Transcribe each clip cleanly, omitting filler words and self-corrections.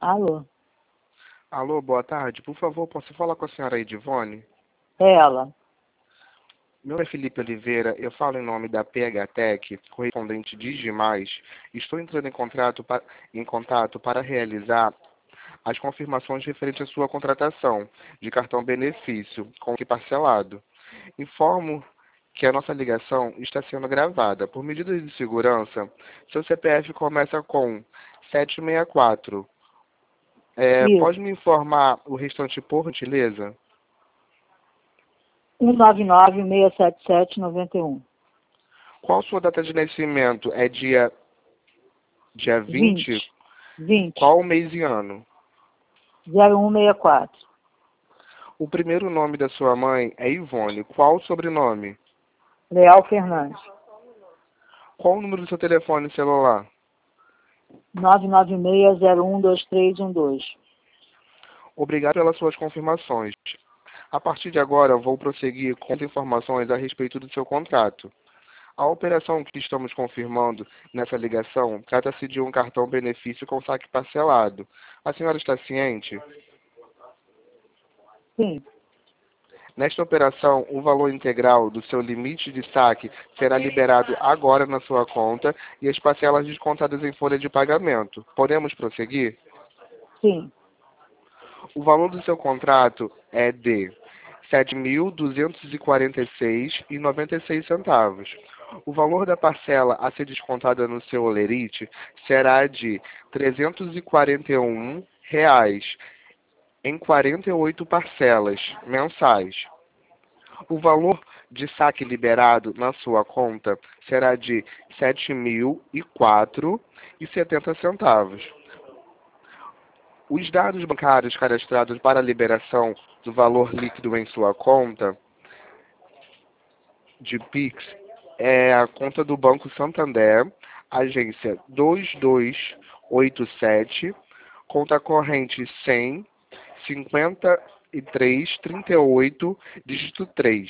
Alô? Alô, boa tarde. Por favor, posso falar com a senhora Edivone? É ela. Meu nome é Felipe Oliveira, eu falo em nome da PHTech, correspondente Digimais. Estou entrando em contato para realizar as confirmações referentes à sua contratação de cartão benefício com que parcelado. Informo que a nossa ligação está sendo gravada. Por medidas de segurança, seu CPF começa com 764. Isso. Pode me informar o restante, por gentileza? 199-677-91. Qual sua data de nascimento? É dia 20? 20. Qual o mês e ano? 0164. O primeiro nome da sua mãe é Ivone. Qual o sobrenome? Leal Fernandes. Qual o número do seu telefone celular? 996012312. Obrigado pelas suas confirmações. A partir de agora, vou prosseguir com as informações a respeito do seu contrato. A operação que estamos confirmando nessa ligação trata-se de um cartão benefício com saque parcelado. A senhora está ciente? Sim. Nesta operação, o valor integral do seu limite de saque será liberado agora na sua conta e as parcelas descontadas em folha de pagamento. Podemos prosseguir? Sim. O valor do seu contrato é de R$ 7.246,96. O valor da parcela a ser descontada no seu holerite será de R$ 341 em 48 parcelas mensais. O valor de saque liberado na sua conta será de R$ 7.004,70. Os dados bancários cadastrados para a liberação do valor líquido em sua conta de Pix é a conta do Banco Santander, agência 2287, conta corrente 100 5338, dígito 3.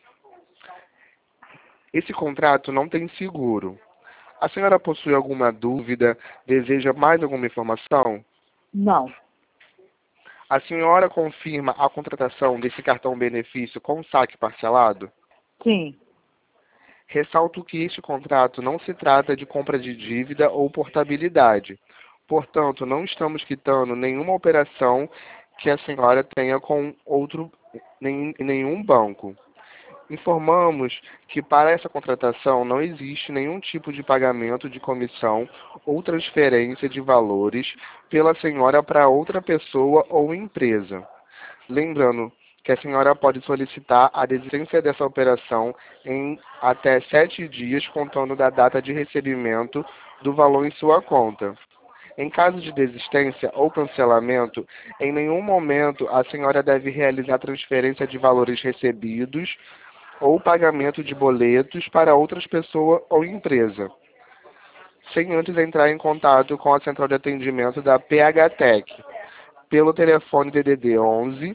Esse contrato não tem seguro. A senhora possui alguma dúvida? Deseja mais alguma informação? Não. A senhora confirma a contratação desse cartão benefício com saque parcelado? Sim. Ressalto que este contrato não se trata de compra de dívida ou portabilidade. Portanto, não estamos quitando nenhuma operação que a senhora tenha com nenhum banco. Informamos que para essa contratação não existe nenhum tipo de pagamento de comissão ou transferência de valores pela senhora para outra pessoa ou empresa. Lembrando que a senhora pode solicitar a desistência dessa operação em até 7 dias, contando da data de recebimento do valor em sua conta. Em caso de desistência ou cancelamento, em nenhum momento a senhora deve realizar transferência de valores recebidos ou pagamento de boletos para outras pessoas ou empresa, sem antes entrar em contato com a central de atendimento da PHTech, pelo telefone DDD 11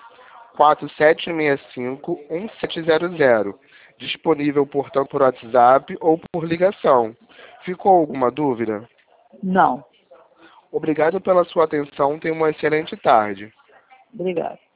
4765 1700, disponível, portanto, por WhatsApp ou por ligação. Ficou alguma dúvida? Não. Obrigado pela sua atenção. Tenha uma excelente tarde. Obrigada.